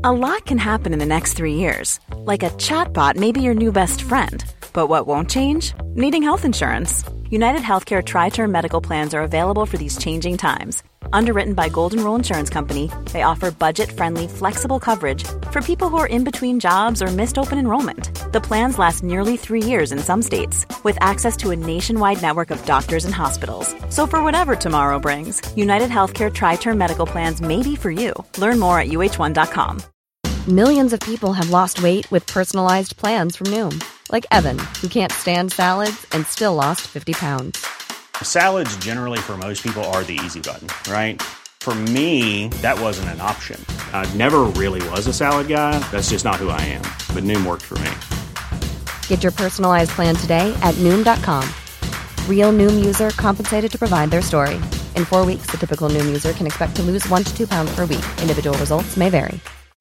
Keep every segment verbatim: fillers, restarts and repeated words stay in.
A lot can happen in the next three years. Like a chatbot may be your new best friend. But what won't change? Needing health insurance. United Healthcare Tri-Term Medical Plans are available for these changing times. Underwritten by Golden Rule Insurance Company, they offer budget-friendly, flexible coverage for people who are in between jobs or missed open enrollment. The plans last nearly three years in some states, with access to a nationwide network of doctors and hospitals. So for whatever tomorrow brings, United Healthcare Tri-Term Medical Plans may be for you. Learn more at U H one dot com. Millions of people have lost weight with personalized plans from Noom. Like Evan, who can't stand salads and still lost fifty pounds. Salads generally for most people are the easy button, right? For me, that wasn't an option. I never really was a salad guy. That's just not who I am. But Noom worked for me. Get your personalized plan today at Noom dot com. Real Noom user compensated to provide their story. In four weeks, the typical Noom user can expect to lose one to two pounds per week. Individual results may vary.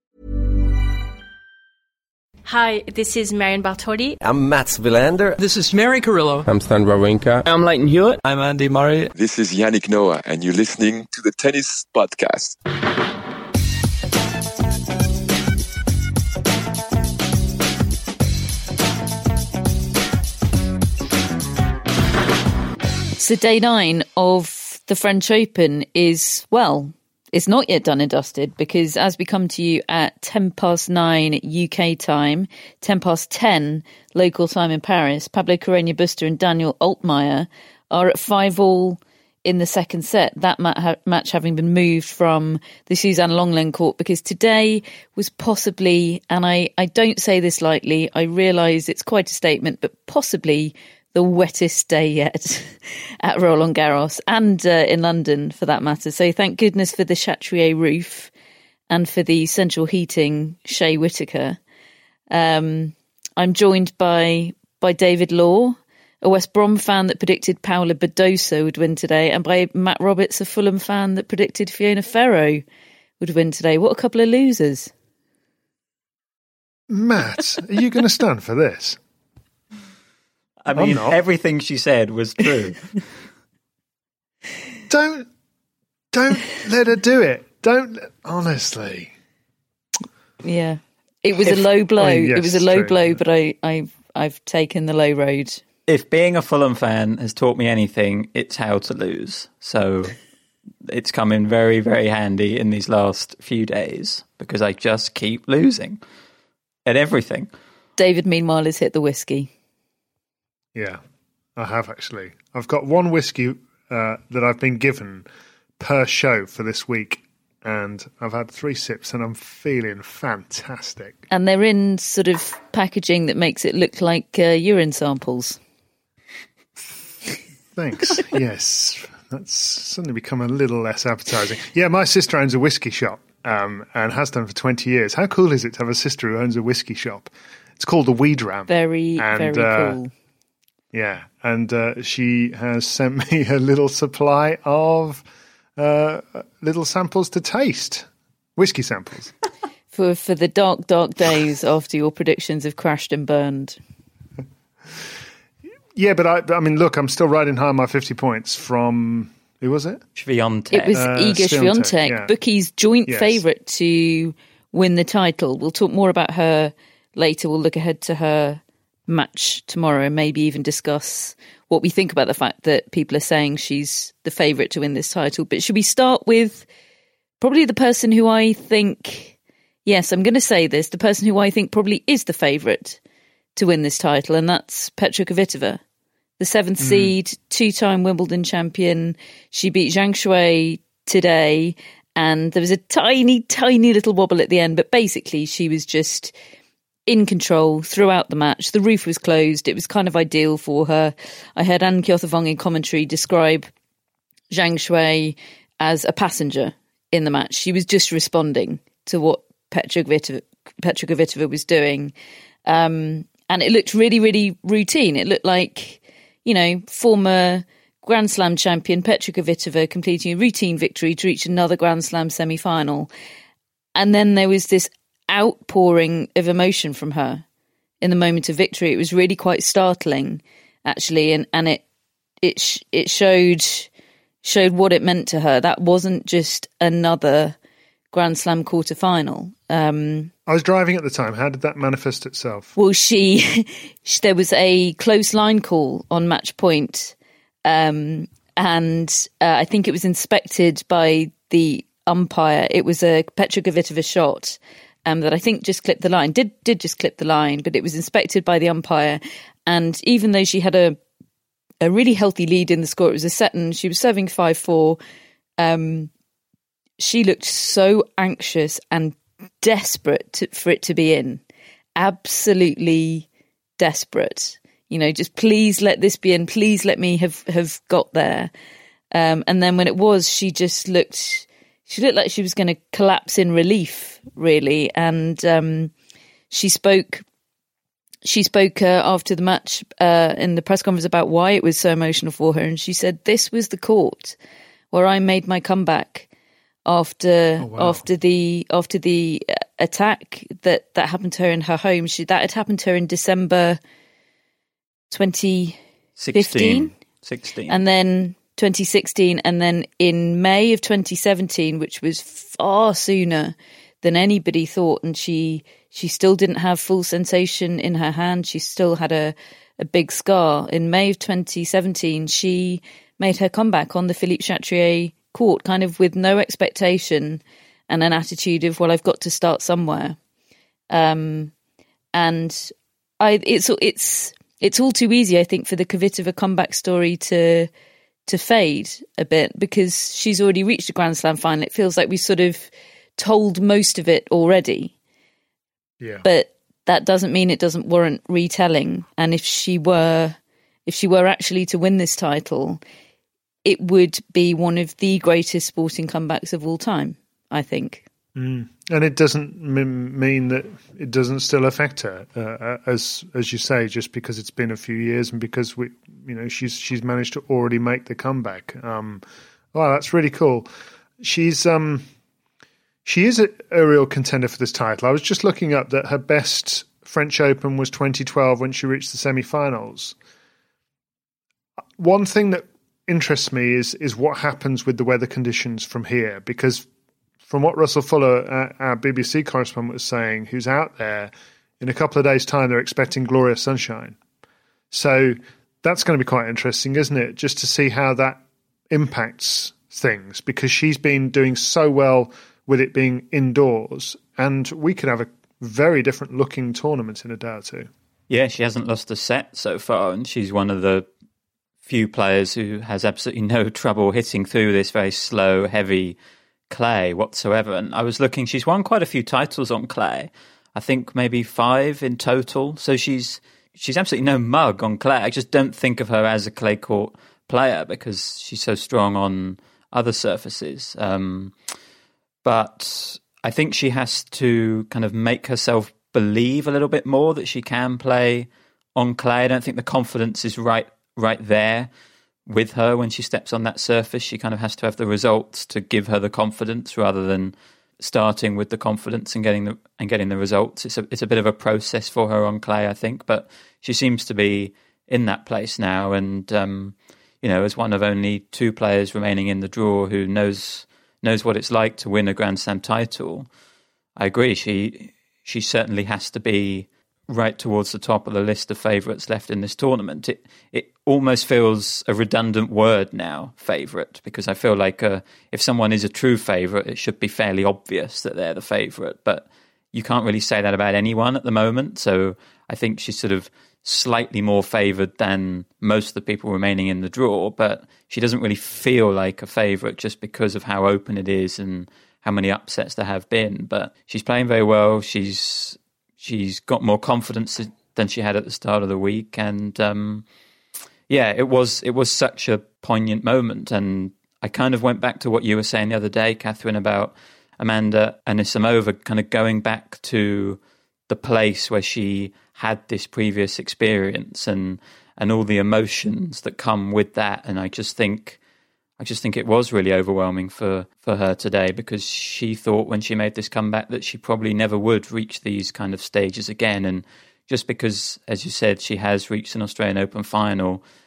Hi, this is Marion Bartoli. I'm Mats Wilander. This is Mary Carrillo. I'm Stan Wawrinka. I'm Leighton Hewitt. I'm Andy Murray. This is Yannick Noah, and you're listening to the Tennis Podcast. So day nine of the French Open is, well, it's not yet done and dusted, because as we come to you at ten past nine U K time, ten past ten local time in Paris, Pablo Carreño Busta and Daniel Altmaier are at five all in the second set. That mat- ha- match having been moved from the Suzanne Lenglen court, because today was possibly, and I, I don't say this lightly, I realise it's quite a statement, but possibly the wettest day yet at Roland Garros and uh, in London for that matter. So thank goodness for the Chatrier roof and for the central heating Shea Whitaker. Um, I'm joined by by David Law, a West Brom fan that predicted Paula Badosa would win today, and by Matt Roberts, a Fulham fan that predicted Fiona Ferro would win today. What a couple of losers. Matt, are you going to stand for this? I mean, everything she said was true. don't, don't let her do it. Don't, honestly. Yeah, it was if, a low blow. I mean, yes, it was a low true. blow, but I, I've, I've taken the low road. If being a Fulham fan has taught me anything, it's how to lose. So it's come in very, very handy in these last few days, because I just keep losing at everything. David, meanwhile, has hit the whiskey. Yeah, I have actually. I've got one whiskey uh, that I've been given per show for this week, and I've had three sips and I'm feeling fantastic. And they're in sort of packaging that makes it look like uh, urine samples. Thanks. Yes, that's suddenly become a little less appetising. Yeah, my sister owns a whiskey shop um, and has done for twenty years. How cool is it to have a sister who owns a whiskey shop? It's called the Weed Ram. Very, and, very uh, cool. Yeah, and uh, she has sent me a little supply of uh, little samples to taste, whiskey samples. For for the dark, dark days after your predictions have crashed and burned. Yeah, but I, I mean, look, I'm still riding high on my fifty points from, who was it? Swiatek. It was uh, Iga Swiatek, yeah. Bookie's joint Yes. favourite to win the title. We'll talk more about her later. We'll look ahead to her match tomorrow and maybe even discuss what we think about the fact that people are saying she's the favourite to win this title. But should we start with probably the person who I think, yes, I'm going to say this, the person who I think probably is the favourite to win this title, and that's Petra Kvitova, the seventh mm. seed, two-time Wimbledon champion. She beat Zhang Shuai today, and there was a tiny, tiny little wobble at the end, but basically she was just in control throughout the match. The roof was closed. It was kind of ideal for her. I heard Anne Kyothevong in commentary describe Zhang Shuai as a passenger in the match. She was just responding to what Petra Kvitova, Petra Kvitova was doing. Um, and it looked really, really routine. It looked like, you know, former Grand Slam champion Petra Kvitova completing a routine victory to reach another Grand Slam semi-final. And then there was this outpouring of emotion from her in the moment of victory. It was really quite startling, actually, and and it it sh- it showed showed what it meant to her. That wasn't just another Grand Slam quarter-final. Um, I was driving at the time. How did that manifest itself? well, she, there was a close line call on match point, um, and uh, I think it was inspected by the umpire. It was a Petra Kvitova shot um, that I think just clipped the line. Did did just clip the line, but it was inspected by the umpire. And even though she had a a really healthy lead in the score, it was a set and she was serving five four. Um, she looked so anxious and desperate to, for it to be in. Absolutely desperate. You know, just please let this be in. Please let me have, have got there. Um, and then when it was, she just looked, she looked like she was going to collapse in relief, really. And um, she spoke, she spoke uh, after the match uh, in the press conference about why it was so emotional for her. And she said, this was the court where I made my comeback after oh, wow. after the after the attack that, that happened to her in her home. She, that had happened to her in December twenty fifteen. sixteen. And then twenty sixteen, and then in May of twenty seventeen, which was far sooner than anybody thought, and she she still didn't have full sensation in her hand. She still had a, a big scar. In May of twenty seventeen, she made her comeback on the Philippe Chatrier court, kind of with no expectation and an attitude of, well, I've got to start somewhere. Um, and I it's it's it's all too easy, I think, for the Kvitova comeback story to to fade a bit, because she's already reached a Grand Slam final. It feels like we sort of told most of it already. Yeah. But that doesn't mean it doesn't warrant retelling. And if she were if she were actually to win this title, it would be one of the greatest sporting comebacks of all time, I think. Mm. And it doesn't m- mean that it doesn't still affect her, uh, as as you say, just because it's been a few years and because we, you know, she's she's managed to already make the comeback. Um, wow, that's really cool. She's um, she is a, a real contender for this title. I was just looking up that her best French Open was twenty twelve when she reached the semi-finals. One thing that interests me is is what happens with the weather conditions from here, because from what Russell Fuller, uh, our B B C correspondent, was saying, who's out there, in a couple of days' time, they're expecting glorious sunshine. So that's going to be quite interesting, isn't it? Just to see how that impacts things, because she's been doing so well with it being indoors, and we could have a very different looking tournament in a day or two. Yeah, she hasn't lost a set so far, and she's one of the few players who has absolutely no trouble hitting through this very slow, heavy clay whatsoever. And I was looking, she's won quite a few titles on clay. I think maybe five in total. So she's she's absolutely no mug on clay. I just don't think of her as a clay court player because she's so strong on other surfaces. Um, but I think she has to kind of make herself believe a little bit more that she can play on clay. I don't think the confidence is right right there with her when she steps on that surface. She kind of has to have the results to give her the confidence rather than starting with the confidence and getting the and getting the results. It's a it's a bit of a process for her on clay, I think, but she seems to be in that place now. And um, you know, as one of only two players remaining in the draw who knows knows what it's like to win a Grand Slam title, I agree. She she certainly has to be right towards the top of the list of favourites left in this tournament. It it almost feels a redundant word now, favourite, because I feel like uh, if someone is a true favourite, it should be fairly obvious that they're the favourite. But you can't really say that about anyone at the moment. So I think she's sort of slightly more favoured than most of the people remaining in the draw, but she doesn't really feel like a favourite just because of how open it is and how many upsets there have been. But she's playing very well. She's She's got more confidence than she had at the start of the week, and um, yeah, it was it was such a poignant moment. And I kind of went back to what you were saying the other day, Catherine, about Amanda Anisimova kind of going back to the place where she had this previous experience and and all the emotions that come with that. And I just think. I just think it was really overwhelming for, for her today, because she thought when she made this comeback that she probably never would reach these kind of stages again. And just because, as you said, she has reached an Australian Open final,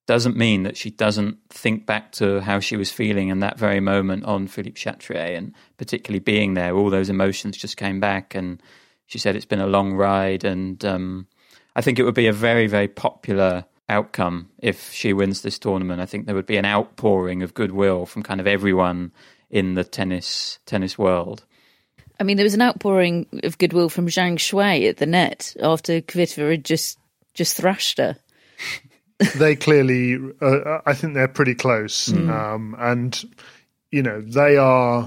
doesn't mean that she doesn't think back to how she was feeling in that very moment on Philippe Chatrier, and particularly being there, all those emotions just came back. And she said it's been a long ride, and um, I think it would be a very, very popular outcome if she wins this tournament. I think there would be an outpouring of goodwill from kind of everyone in the tennis tennis world. I mean, there was an outpouring of goodwill from Zhang Shui at the net after Kvitova had just just thrashed her. They clearly, uh, I think they're pretty close. Mm. Um, and, you know, they are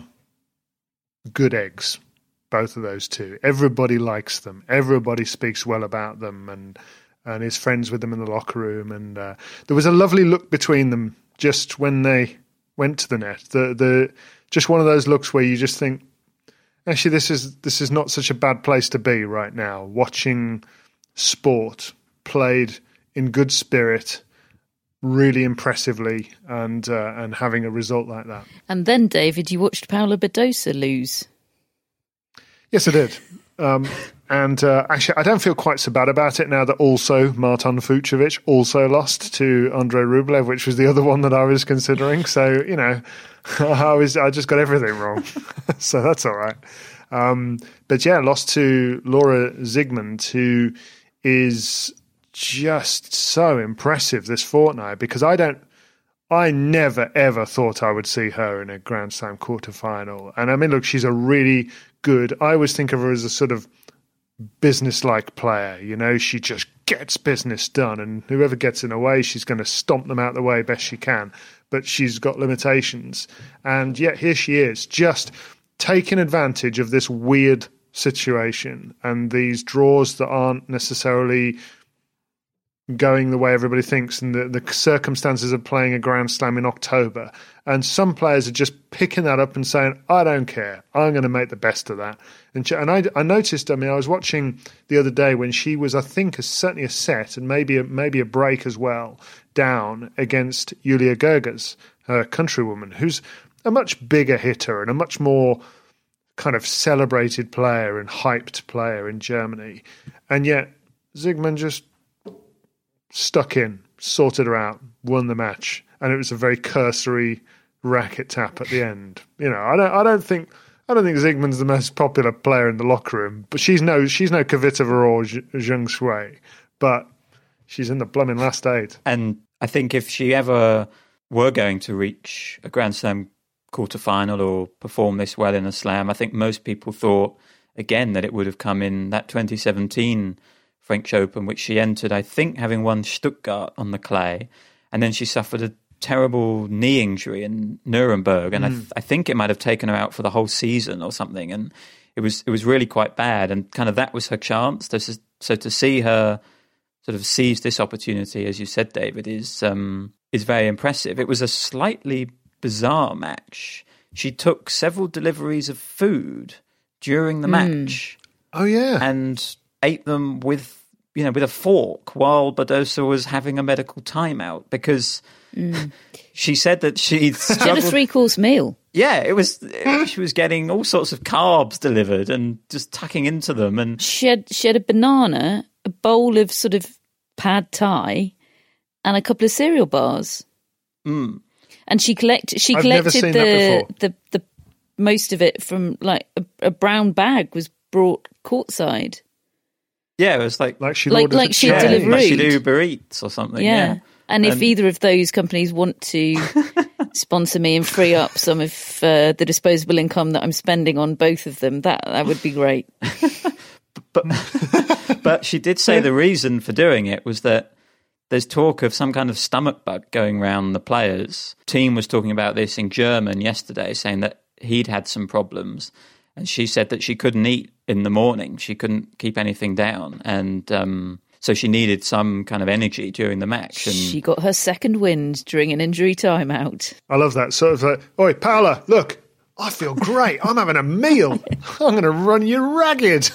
good eggs, both of those two. Everybody likes them. Everybody speaks well about them and and is friends with them in the locker room. And uh, there was a lovely look between them just when they went to the net. The the just one of those looks where you just think, actually, this is this is not such a bad place to be right now, watching sport played in good spirit, really impressively, and uh, and having a result like that. And then, David, you watched Paula Badosa lose. Yes, I did. Um, and uh, actually, I don't feel quite so bad about it now that also Marton Fucsovics also lost to Andrei Rublev, which was the other one that I was considering. So, you know, I was I just got everything wrong. So that's all right. Um, but yeah, lost to Laura Siegemund, who is just so impressive this fortnight, because I don't, I never ever thought I would see her in a Grand Slam quarterfinal. And I mean, look, she's a really good, I always think of her as a sort of business-like player. You know, she just gets business done, and whoever gets in the way, she's going to stomp them out the way best she can. But she's got limitations. And yet here she is, just taking advantage of this weird situation and these draws that aren't necessarily going the way everybody thinks, and the, the circumstances of playing a Grand Slam in October. And some players are just picking that up and saying, I don't care, I'm going to make the best of that. And, she, and I, I noticed, I mean, I was watching the other day when she was, I think, a, certainly a set and maybe a, maybe a break as well, down against Julia Gerges, her countrywoman, who's a much bigger hitter and a much more kind of celebrated player and hyped player in Germany. And yet Siegemund just stuck in, sorted her out, won the match, and it was a very cursory racket tap at the end. You know, I don't, I don't think, I don't think Siegemund's the most popular player in the locker room, but she's no, she's no Kvitova or Zhang Shui, but she's in the blooming last eight. And I think if she ever were going to reach a Grand Slam quarterfinal or perform this well in a slam, I think most people thought again that it would have come in that twenty seventeen French Open, which she entered, I think, having won Stuttgart on the clay, and then she suffered a terrible knee injury in Nuremberg, and mm. I, th- I think it might have taken her out for the whole season or something, and it was it was really quite bad, and kind of that was her chance. Is, so to see her sort of seize this opportunity, as you said, David, is um, is very impressive. It was a slightly bizarre match. She took several deliveries of food during the mm. match. Oh yeah, and ate them with, you know, with a fork while Badosa was having a medical timeout, because mm. she said that she struggled. She had a three-course meal. Yeah, it was. She was getting all sorts of carbs delivered and just tucking into them. And she had she had a banana, a bowl of sort of pad thai, and a couple of cereal bars. Mm. And she collect she I've collected never seen the, that before. the the most of it from like a, a brown bag was brought courtside. Yeah, it was like like she like, like she yeah, delivered, like she'd Uber Eats or something. Yeah, yeah. and if um, either of those companies want to sponsor me and free up some of uh, the disposable income that I'm spending on both of them, that that would be great. but but she did say the reason for doing it was that there's talk of some kind of stomach bug going around the players. Team was talking about this in German yesterday, saying that he'd had some problems. And she said that she couldn't eat in the morning. She couldn't keep anything down. And um, so she needed some kind of energy during the match. And she got her second wind during an injury timeout. I love that. Sort of like, oi, Paula, look, I feel great. I'm having a meal. I'm going to run you ragged.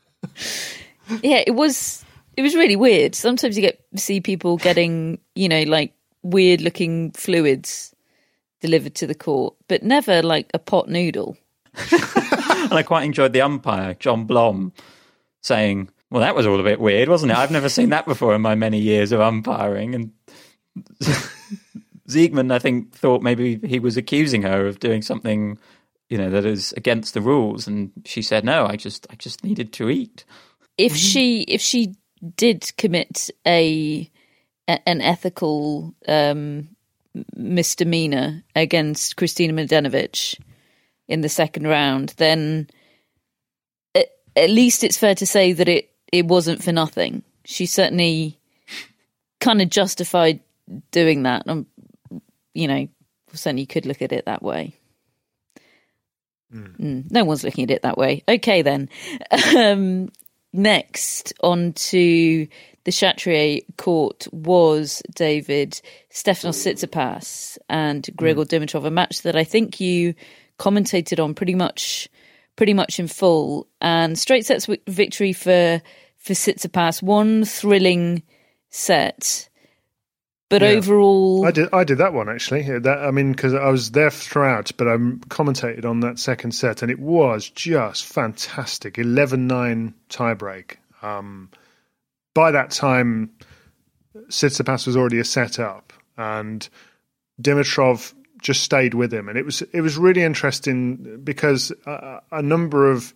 Yeah, it was it was really weird. Sometimes you get see people getting, you know, like weird-looking fluids delivered to the court, but never like a pot noodle. And I quite enjoyed the umpire, John Blom, saying, well, that was all a bit weird, wasn't it? I've never seen that before in my many years of umpiring. And Siegmund, I think, thought maybe he was accusing her of doing something, you know, that is against the rules, and she said, "No, I just, I just needed to eat." If she, if she did commit a, a an ethical um, misdemeanor against Kristina Mladenovic in the second round, then at, at least it's fair to say that it, it wasn't for nothing. She certainly kind of justified doing that. Um, you know, certainly you could look at it that way. Mm. Mm, no one's looking at it that way. Okay, then. Um, next, on to the Chatrier court was David Stefanos Tsitsipas and Grigor mm. Dimitrov, a match that I think you commentated on pretty much, pretty much in full. And straight sets victory for for Tsitsipas. One thrilling set. But yeah. overall, I did. I did that one actually. That I mean, because I was there throughout, but I commentated on that second set, and it was just fantastic. eleven nine tiebreak. Um, by that time, Tsitsipas was already a set up, and Dimitrov just stayed with him, and it was it was really interesting because a, a number of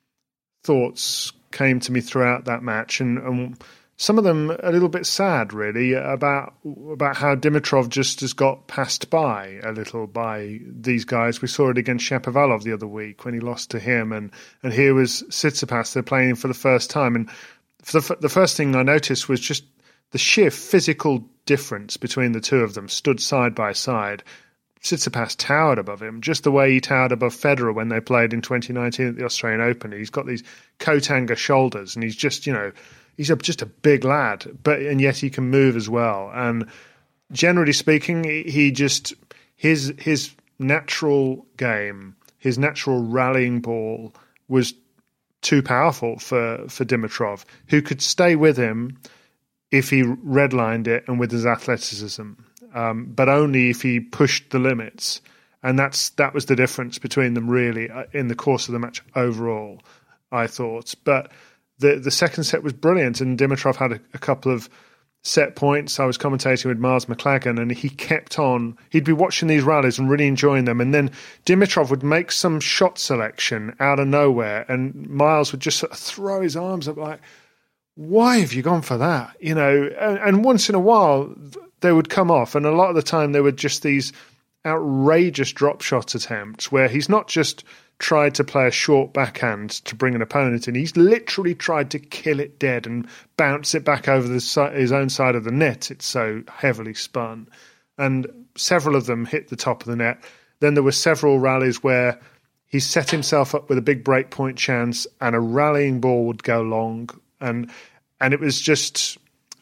thoughts came to me throughout that match, and. and some of them a little bit sad, really, about about how Dimitrov just has got passed by a little by these guys. We saw it against Shapovalov the other week when he lost to him, and, and here was Tsitsipas. They're playing for the first time, and for the, the first thing I noticed was just the sheer physical difference between the two of them, stood side by side. Tsitsipas towered above him, just the way he towered above Federer when they played in twenty nineteen at the Australian Open. He's got these Kotanga shoulders, and he's just, you know, he's a, just a big lad, but and yet he can move as well. And generally speaking, he just his his natural game, his natural rallying ball was too powerful for for Dimitrov, who could stay with him if he redlined it and with his athleticism, um, but only if he pushed the limits. And that's that was the difference between them, really, in the course of the match overall, I thought. But The the second set was brilliant, and Dimitrov had a, a couple of set points. I was commentating with Miles McLagan, and he kept on. He'd be watching these rallies and really enjoying them, and then Dimitrov would make some shot selection out of nowhere, and Miles would just sort of throw his arms up like, why have you gone for that? You know, and, and once in a while they would come off, and a lot of the time they were just these outrageous drop shot attempts where he's not just tried to play a short backhand to bring an opponent in. He's literally tried to kill it dead and bounce it back over the, his own side of the net. It's so heavily spun. And several of them hit the top of the net. Then there were several rallies where he set himself up with a big break point chance and a rallying ball would go long. And and it was just...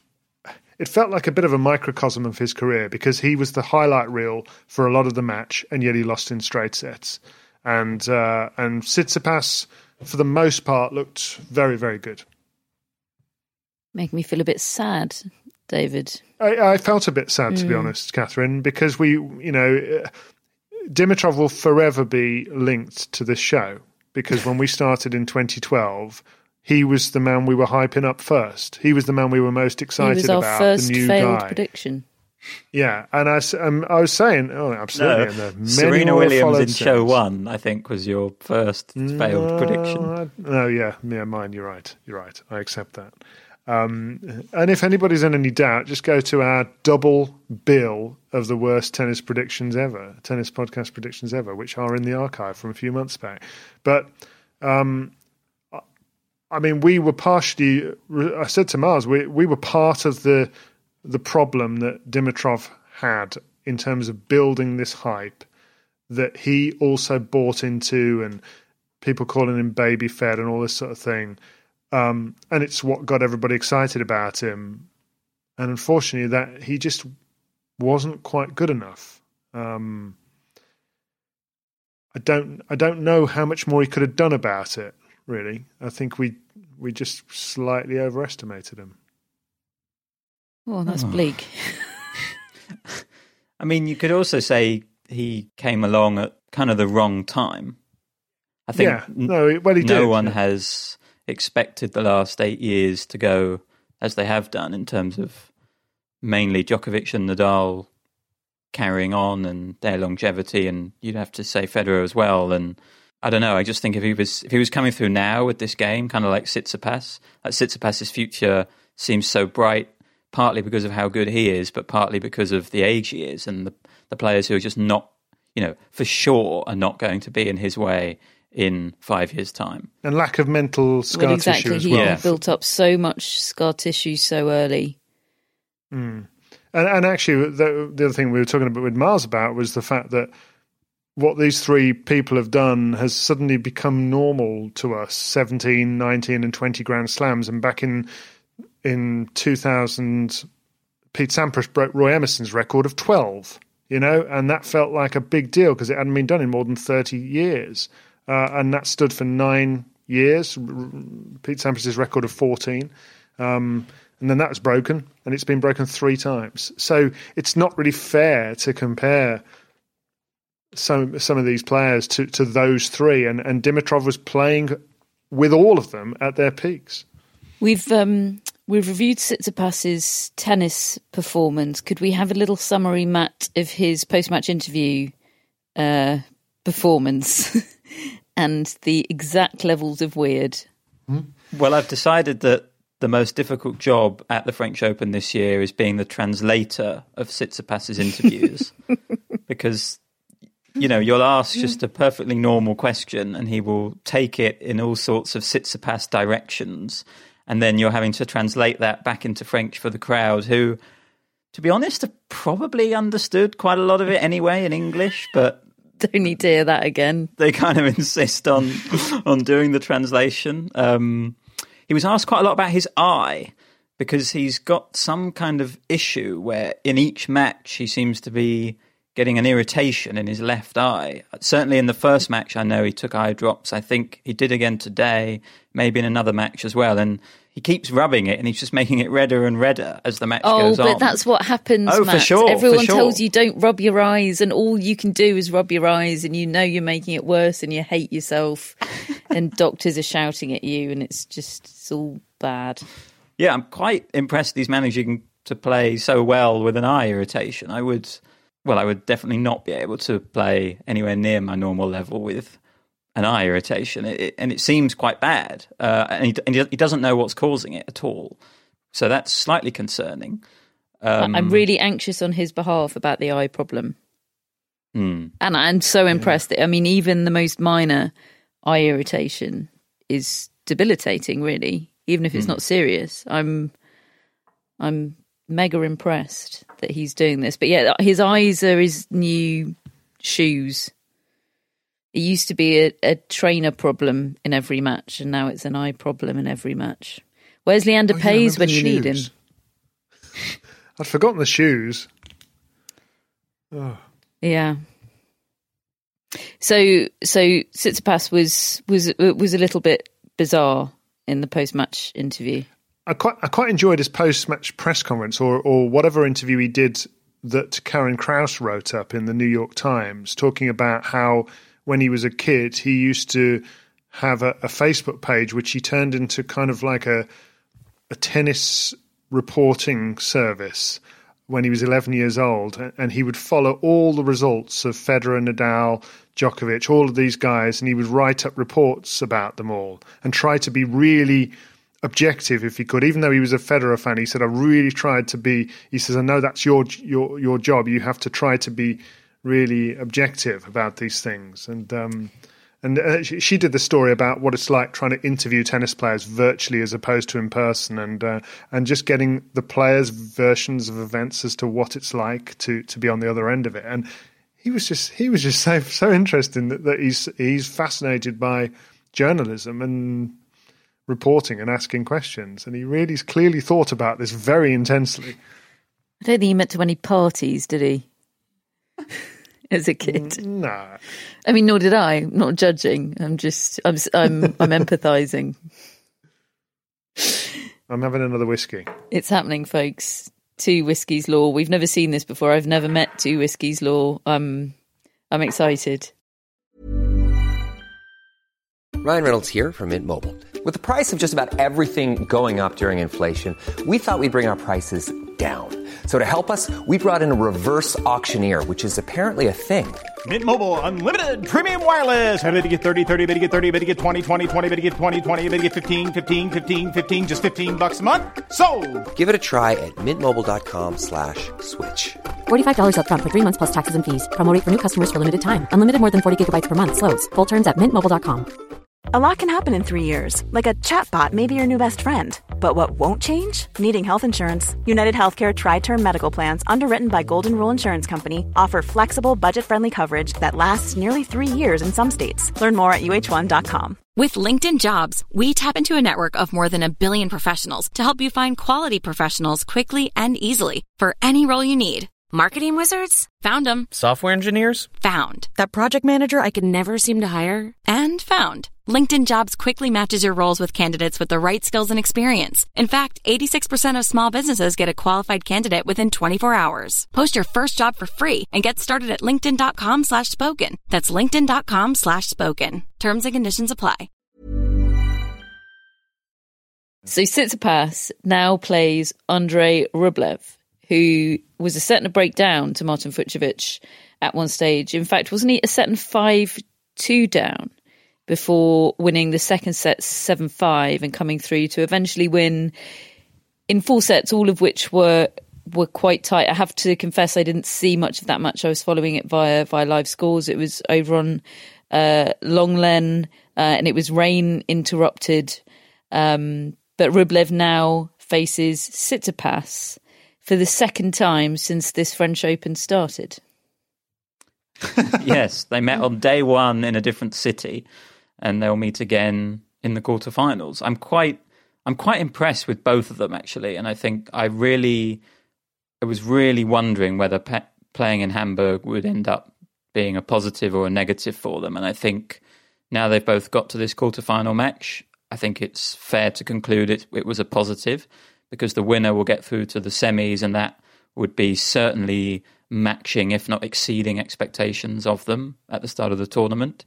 It felt like a bit of a microcosm of his career because he was the highlight reel for a lot of the match, and yet he lost in straight sets. And uh, and Tsitsipas, for the most part, looked very, very good. Make me feel a bit sad, David. I, I felt a bit sad, to mm. be honest, Catherine, because we, you know, Dimitrov will forever be linked to this show because when we started in twenty twelve, he was the man we were hyping up first. He was the man we were most excited about. He was our first the new failed guy. prediction. Yeah, and I, um, I was saying, oh, absolutely. No, and many Serena Williams in since. show one, I think, was your first failed no, prediction. I, no, yeah, yeah, mine. You're right. You're right. I accept that. Um, and if anybody's in any doubt, just go to our double bill of the worst tennis predictions ever, tennis podcast predictions ever, which are in the archive from a few months back. But um, I mean, we were partially. I said to Mars, we we were part of the. the problem that Dimitrov had in terms of building this hype that he also bought into, and people calling him baby fed and all this sort of thing. Um, and it's what got everybody excited about him. And unfortunately that he just wasn't quite good enough. Um, I don't, I don't know how much more he could have done about it, really. I think we, we just slightly overestimated him. Oh, that's bleak. I mean, you could also say he came along at kind of the wrong time. I think yeah. no, well, he no did. one has expected the last eight years to go as they have done in terms of mainly Djokovic and Nadal carrying on and their longevity, and you'd have to say Federer as well. And I don't know, I just think if he was if he was coming through now with this game, kind of like Tsitsipas, like Tsitsipas's future seems so bright, partly because of how good he is, but partly because of the age he is and the, the players who are just not, you know, for sure are not going to be in his way in five years' time. And lack of mental scar well, exactly. tissue as He well. yeah. built up so much scar tissue so early. Mm. And, and actually, the, the other thing we were talking about with Mars about was the fact that what these three people have done has suddenly become normal to us, seventeen, nineteen and twenty Grand Slams. And back in in two thousand, Pete Sampras broke Roy Emerson's record of twelve, you know, and that felt like a big deal because it hadn't been done in more than thirty years. Uh, and that stood for nine years, Pete Sampras' record of fourteen. Um, and then that was broken, and it's been broken three times. So it's not really fair to compare some some of these players to, to those three. And, and Dimitrov was playing with all of them at their peaks. We've um, we've reviewed Tsitsipas's tennis performance. Could we have a little summary, Matt, of his post-match interview uh, performance and the exact levels of weird? Well, I've decided that the most difficult job at the French Open this year is being the translator of Tsitsipas's interviews because, you know, you'll ask just a perfectly normal question and he will take it in all sorts of Tsitsipas directions, and then you're having to translate that back into French for the crowd who, to be honest, have probably understood quite a lot of it anyway in English, but don't need to hear that again. They kind of insist on on doing the translation. Um He was asked quite a lot about his eye because he's got some kind of issue where in each match he seems to be getting an irritation in his left eye. Certainly in the first match, I know he took eye drops. I think he did again today, maybe in another match as well. And he keeps rubbing it and he's just making it redder and redder as the match oh, goes on. Oh, but that's what happens, oh, Matt. For sure, Everyone for sure. tells you don't rub your eyes and all you can do is rub your eyes and you know you're making it worse and you hate yourself and doctors are shouting at you and it's just, it's all bad. Yeah, I'm quite impressed he's managing to play so well with an eye irritation. I would, well, I would definitely not be able to play anywhere near my normal level with an eye irritation, it, it, and it seems quite bad. Uh, and, he, and he doesn't know what's causing it at all, so that's slightly concerning. Um, I'm really anxious on his behalf about the eye problem, mm. and I'm so impressed. That, I mean, even the most minor eye irritation is debilitating, really, even if it's mm. not serious. I'm, I'm mega impressed that he's doing this. But yeah, his eyes are his new shoes. It used to be a, a trainer problem in every match, and now it's an eye problem in every match. Where's Leander oh, yeah, Paes when you shoes. need him? I'd forgotten the shoes. Oh. Yeah. So, so Tsitsipas was was was a little bit bizarre in the post-match interview. I quite I quite enjoyed his post-match press conference, or or whatever interview he did that Karen Krauss wrote up in the New York Times, talking about how when he was a kid he used to have a, a Facebook page which he turned into kind of like a a tennis reporting service when he was eleven years old, and he would follow all the results of Federer, Nadal, Djokovic, all of these guys, and he would write up reports about them all and try to be really objective if he could. Even though he was a Federer fan, he said, I really tried to be, he says, I know that's your your your job. You have to try to be really objective about these things. And um, and uh, she, she did the story about what it's like trying to interview tennis players virtually as opposed to in person, and uh, and just getting the players' versions of events as to what it's like to to be on the other end of it. And he was just he was just so so interesting that, that he's he's fascinated by journalism and reporting and asking questions, and he really clearly thought about this very intensely. I don't think he went to any parties, did he? As a kid, no. I mean, nor did I. I'm not judging. I'm just, I'm, I'm, I'm empathizing. I'm having another whiskey. It's happening, folks. Two Whiskies Law. We've never seen this before. I've never met Two Whiskies Law. I'm, I'm excited. Ryan Reynolds here from Mint Mobile. With the price of just about everything going up during inflation, we thought we'd bring our prices down. So to help us, we brought in a reverse auctioneer, which is apparently a thing. Mint Mobile Unlimited Premium Wireless. How to get thirty, thirty, how to get thirty, how to get twenty, twenty, twenty, how to get twenty, twenty, how to get fifteen, fifteen, fifteen, fifteen, just fifteen bucks a month? Sold! Give it a try at mintmobile.com slash switch. forty-five dollars up front for three months plus taxes and fees. Promo rate for new customers for limited time. Unlimited more than forty gigabytes per month. Slows full terms at mint mobile dot com. A lot can happen in three years, like a chatbot may be your new best friend. But what won't change? Needing health insurance. United Healthcare Tri-Term Medical Plans, underwritten by Golden Rule Insurance Company, offer flexible, budget-friendly coverage that lasts nearly three years in some states. Learn more at U H one dot com. With LinkedIn Jobs, we tap into a network of more than a billion professionals to help you find quality professionals quickly and easily for any role you need. Marketing wizards? Found them. Software engineers? Found. That project manager I could never seem to hire? And found. LinkedIn Jobs quickly matches your roles with candidates with the right skills and experience. In fact, eighty-six percent of small businesses get a qualified candidate within twenty-four hours. Post your first job for free and get started at linkedin.com slash spoken. That's linkedin.com slash spoken. Terms and conditions apply. So Tsitsipas now plays Andrei Rublev, who was a set and a break down to Martin Fucsovics at one stage. In fact, wasn't he a set and five two down before winning the second set seven five and coming through to eventually win in four sets, all of which were were quite tight. I have to confess I didn't see much of that match. I was following it via via live scores. It was over on uh, Longlen uh, and it was rain interrupted. Um, but Rublev now faces Tsitsipas for the second time since this French Open started. Yes, they met on day one in a different city, and they'll meet again in the quarterfinals. I'm quite, I'm quite impressed with both of them actually, and I think I really, I was really wondering whether pe- playing in Hamburg would end up being a positive or a negative for them, and I think now they've both got to this quarterfinal match, I think it's fair to conclude it, it was a positive, because the winner will get through to the semis, and that would be certainly matching, if not exceeding, expectations of them at the start of the tournament.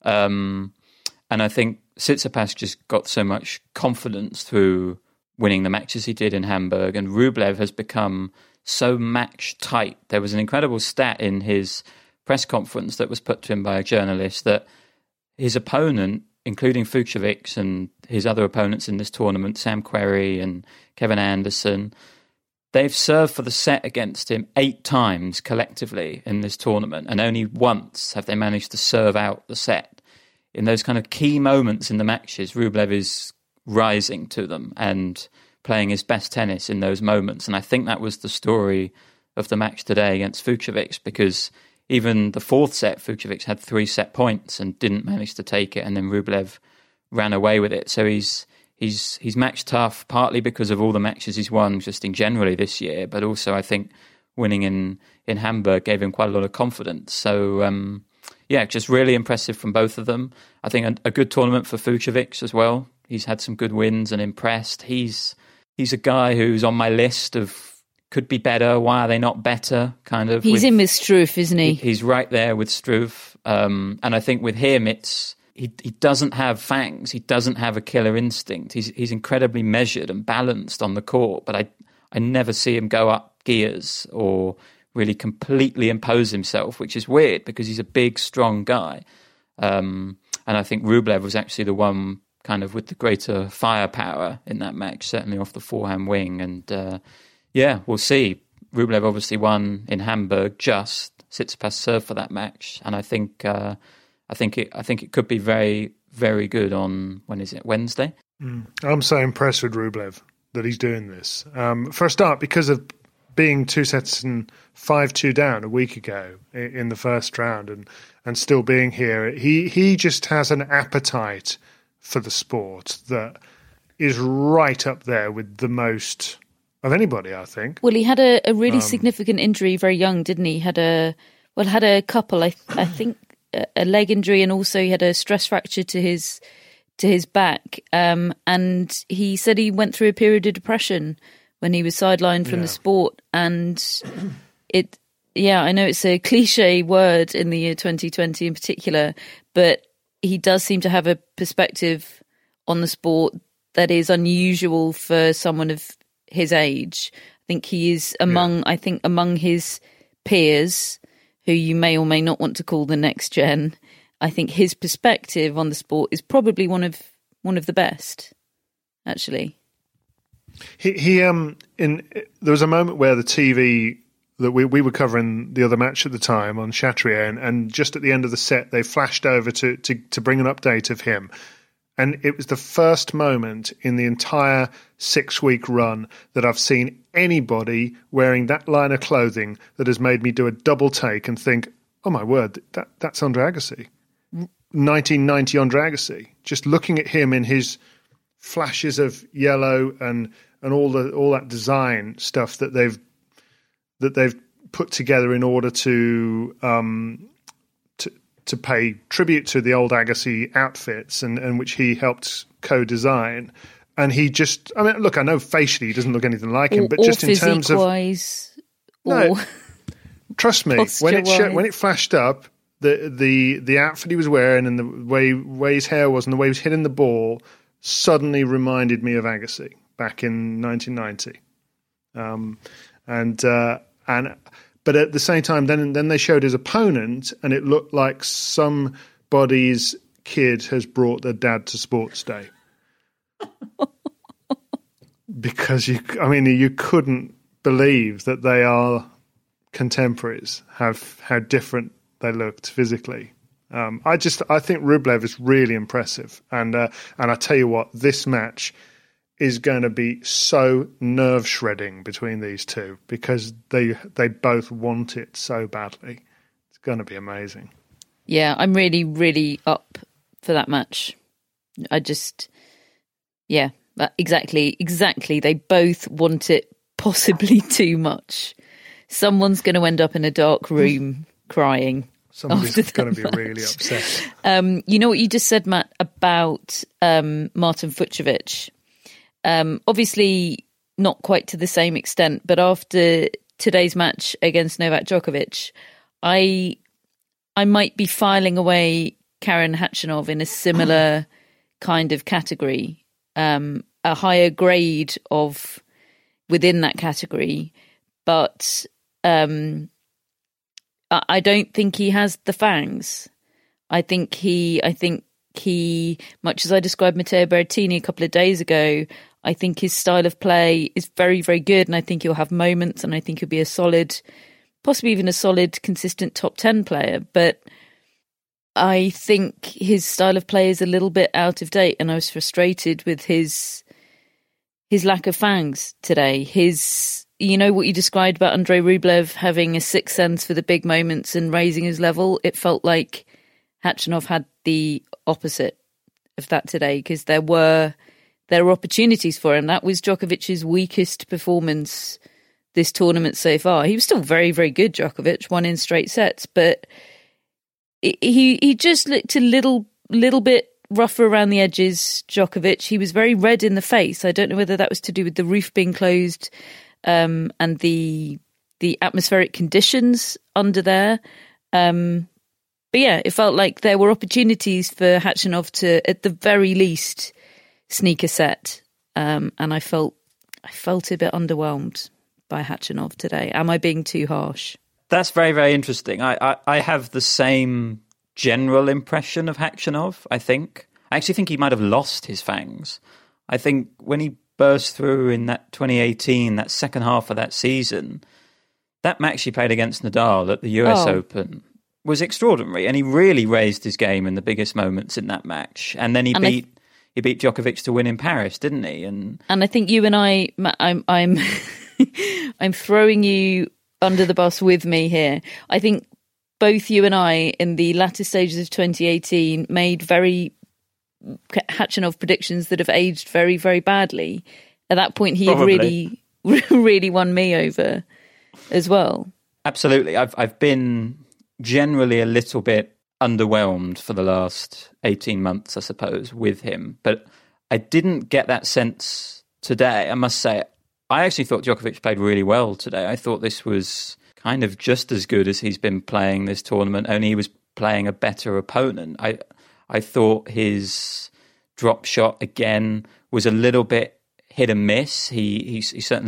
Um, and I think Tsitsipas just got so much confidence through winning the matches he did in Hamburg, and Rublev has become so match tight. There was an incredible stat in his press conference that was put to him by a journalist that his opponent, including Fucsovics and his other opponents in this tournament, Sam Querrey and Kevin Anderson, they've served for the set against him eight times collectively in this tournament, and only once have they managed to serve out the set. In those kind of key moments in the matches, Rublev is rising to them and playing his best tennis in those moments, and I think that was the story of the match today against Fucsovics, because even the fourth set, Fucsovics had three set points and didn't manage to take it, and then Rublev ran away with it. So he's he's he's match tough, partly because of all the matches he's won just in generally this year, but also I think winning in, in Hamburg gave him quite a lot of confidence. So um, yeah, just really impressive from both of them. I think a, a good tournament for Fucsovics as well. He's had some good wins and impressed. He's he's a guy who's on my list of could be better, why are they not better, kind of. He's with, in with Struff, isn't he? He's right there with Struff. Um, and I think with him, it's he, he doesn't have fangs. He doesn't have a killer instinct. He's he's incredibly measured and balanced on the court, but I, I never see him go up gears or really completely impose himself, which is weird because he's a big, strong guy. Um, and I think Rublev was actually the one kind of with the greater firepower in that match, certainly off the forehand wing. And uh, yeah, we'll see. Rublev obviously won in Hamburg. Just Tsitsipas served for that match, and I think uh, I think it I think it could be very very good on, when is it, Wednesday? Mm. I'm so impressed with Rublev that he's doing this. Um, for a start, because of being two sets and five two down a week ago in the first round, and and still being here, he he just has an appetite for the sport that is right up there with the most of anybody, I think. Well, he had a, a really um, significant injury very young, didn't he? Had a well, had a couple. I I think a, a leg injury, and also he had a stress fracture to his to his back. Um, and he said he went through a period of depression when he was sidelined from yeah. the sport. And it, yeah, I know it's a cliche word in the year twenty twenty in particular, but he does seem to have a perspective on the sport that is unusual for someone of his age. I think he is among, yeah. I think among his peers, who you may or may not want to call the next gen, I think his perspective on the sport is probably one of one of the best, actually. He, he um, in there was a moment where the T V that we we were covering the other match at the time on Chatrier, and, and just at the end of the set, they flashed over to, to to bring an update of him, and it was the first moment in the entire six week run that I've seen anybody wearing that line of clothing that has made me do a double take and think, oh my word, that that's Andre Agassi, nineteen ninety Andre Agassi. Just looking at him in his flashes of yellow and and all the all that design stuff that they've that they've put together in order to um, to to pay tribute to the old Agassi outfits, and, and which he helped co-design. And he just, I mean, look, I know facially he doesn't look anything like him, or, but just in terms of wise, no, or trust me, when it sh- when it flashed up, the the the outfit he was wearing and the way way his hair was and the way he was hitting the ball suddenly reminded me of Agassi back in nineteen ninety. Um, and uh, and but at the same time, then then they showed his opponent, and it looked like somebody's kid has brought their dad to sports day. Because you, I mean, you couldn't believe that they are contemporaries. How how different they looked physically. Um, I just, I think Rublev is really impressive, and uh, and I tell you what, this match is going to be so nerve shredding between these two because they they both want it so badly. It's going to be amazing. Yeah, I'm really, really up for that match. I just, yeah, that, exactly, exactly. They both want it possibly too much. Someone's going to end up in a dark room crying. Somebody's going to be really upset. Um, you know what you just said, Matt, about um, Martin Fucsovics? Um, obviously not quite to the same extent, but after today's match against Novak Djokovic, I I might be filing away Karen Khachanov in a similar kind of category, um, a higher grade of within that category, but um, I, I don't think he has the fangs. I think he, I think he, much as I described Matteo Berrettini a couple of days ago, I think his style of play is very, very good, and I think he'll have moments, and I think he'll be a solid, possibly even a solid, consistent top ten player. But I think his style of play is a little bit out of date, and I was frustrated with his his lack of fangs today. His, you know what you described about Andrei Rublev having a sixth sense for the big moments and raising his level? It felt like Khachanov had the opposite of that today, because there were there were opportunities for him. That was Djokovic's weakest performance this tournament so far. He was still very, very good, Djokovic, won in straight sets, but he he just looked a little little bit rougher around the edges, Djokovic. He was very red in the face. I don't know whether that was to do with the roof being closed um, and the the atmospheric conditions under there. Um, but yeah, it felt like there were opportunities for Khachanov to, at the very least, sneak a set. Um, and I felt I felt a bit underwhelmed by Khachanov today. Am I being too harsh? That's very, very interesting. I, I, I have the same general impression of Khachanov, I think. I actually think he might have lost his fangs. I think when he burst through in that twenty eighteen, that second half of that season, that match he played against Nadal at the U S Oh. Open was extraordinary, and he really raised his game in the biggest moments in that match. And then he And I beat he beat Djokovic to win in Paris, didn't he? And And I think you and I, Matt, I'm I'm I'm throwing you under the bus with me here. I think both you and I, in the latter stages of twenty eighteen, made very Khachanov predictions that have aged very, very badly. At that point, he Probably. had really, really won me over as well. Absolutely. I've I've been generally a little bit underwhelmed for the last eighteen months, I suppose, with him. But I didn't get that sense today, I must say. I actually thought Djokovic played really well today. I thought this was kind of just as good as he's been playing this tournament, only he was playing a better opponent. I I thought his drop shot, again, was a little bit hit and miss. He he, he certainly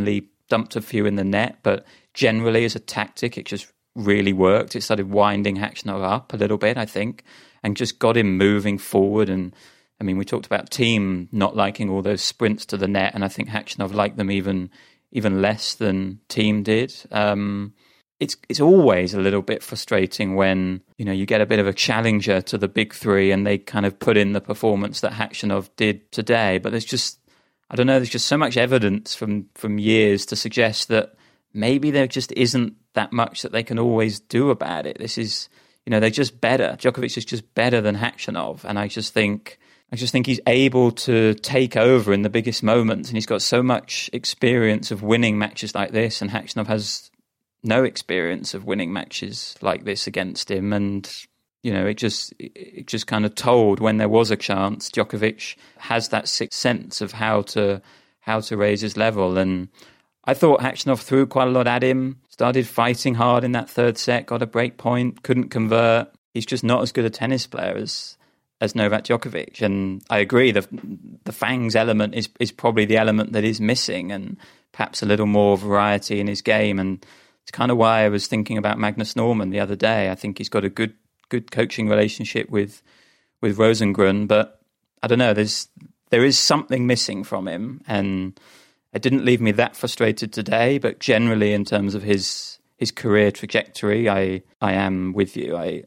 dumped a few in the net, but generally as a tactic, it just really worked. It started winding Khachanov up a little bit, I think, and just got him moving forward. And I mean, we talked about Thiem not liking all those sprints to the net, and I think Khachanov liked them even even less than Thiem did. Um, it's it's always a little bit frustrating when, you know, you get a bit of a challenger to the big three and they kind of put in the performance that Khachanov did today. But there's just, I don't know, there's just so much evidence from, from years to suggest that maybe there just isn't that much that they can always do about it. This is, you know, they're just better. Djokovic is just better than Khachanov. And I just think... I just think he's able to take over in the biggest moments, and he's got so much experience of winning matches like this, and Khachanov has no experience of winning matches like this against him. And, you know, it just it just kind of told when there was a chance. Djokovic has that sixth sense of how to how to raise his level. And I thought Khachanov threw quite a lot at him, started fighting hard in that third set, got a break point, couldn't convert. He's just not as good a tennis player as... as Novak Djokovic. And I agree, the the fangs element is, is probably the element that is missing, and perhaps a little more variety in his game. And it's kind of why I was thinking about Magnus Norman the other day. I think he's got a good good coaching relationship with with Rosengren, but I don't know, there's there is something missing from him, and it didn't leave me that frustrated today, but generally in terms of his his career trajectory, I, I am with you. I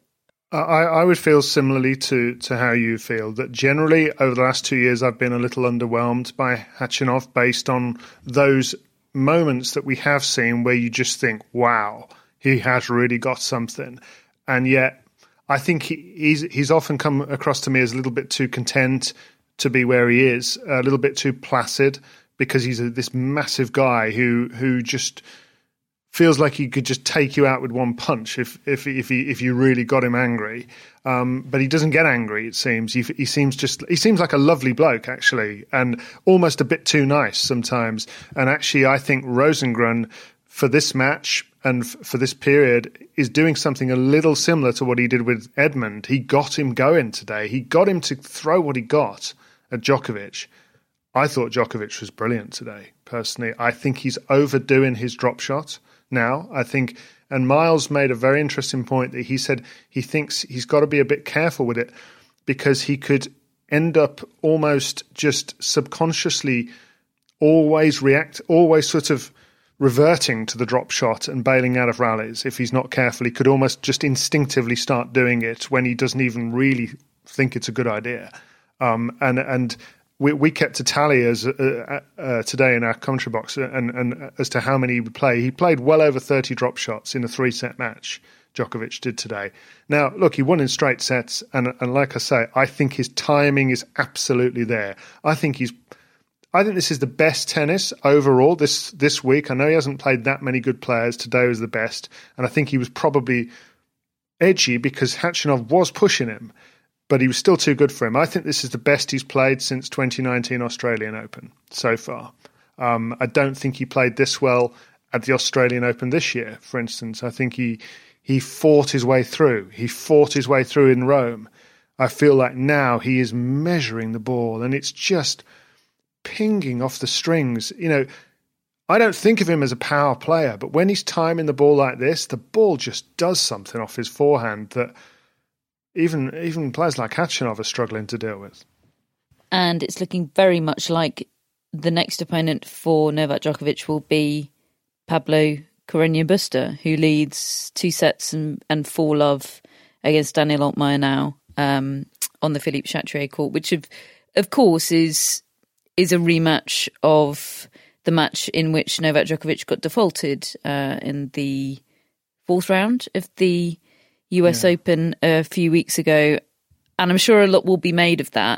I, I would feel similarly to, to how you feel, that generally over the last two years I've been a little underwhelmed by Khachanov based on those moments that we have seen where you just think, wow, he has really got something. And yet I think he, he's, he's often come across to me as a little bit too content to be where he is, a little bit too placid, because he's a, this massive guy who who just... feels like he could just take you out with one punch if if if he, if you really got him angry, um, but he doesn't get angry. It seems he, he seems just he seems like a lovely bloke actually, and almost a bit too nice sometimes. And actually, I think Rosengren for this match and f- for this period is doing something a little similar to what he did with Edmund. He got him going today. He got him to throw what he got at Djokovic. I thought Djokovic was brilliant today. Personally, I think he's overdoing his drop shot. Now, I think, and Miles made a very interesting point that he said he thinks he's got to be a bit careful with it because he could end up almost just subconsciously always react, always sort of reverting to the drop shot and bailing out of rallies. If he's not careful, he could almost just instinctively start doing it when he doesn't even really think it's a good idea. Um, and, and, We, we kept a tally as uh, uh, today in our commentary box, and, and as to how many he would play. He played well over thirty drop shots in a three-set match. Djokovic did today. Now, look, he won in straight sets, and, and like I say, I think his timing is absolutely there. I think he's. I think this is the best tennis overall this this week. I know he hasn't played that many good players. Today was the best, and I think he was probably edgy because Khachanov was pushing him. But he was still too good for him. I think this is the best he's played since twenty nineteen Australian Open so far. Um, I don't think he played this well at the Australian Open this year, for instance. I think he he fought his way through. He fought his way through in Rome. I feel like now he is measuring the ball and it's just pinging off the strings. You know, I don't think of him as a power player, but when he's timing the ball like this, the ball just does something off his forehand that Even even players like Khachanov are struggling to deal with. And it's looking very much like the next opponent for Novak Djokovic will be Pablo Carreño Busta, who leads two sets and, and four love against Daniel Altmaier now um, on the Philippe Chatrier court, which of, of course is is a rematch of the match in which Novak Djokovic got defaulted uh, in the fourth round of the U S yeah. Open a few weeks ago, and I'm sure a lot will be made of that.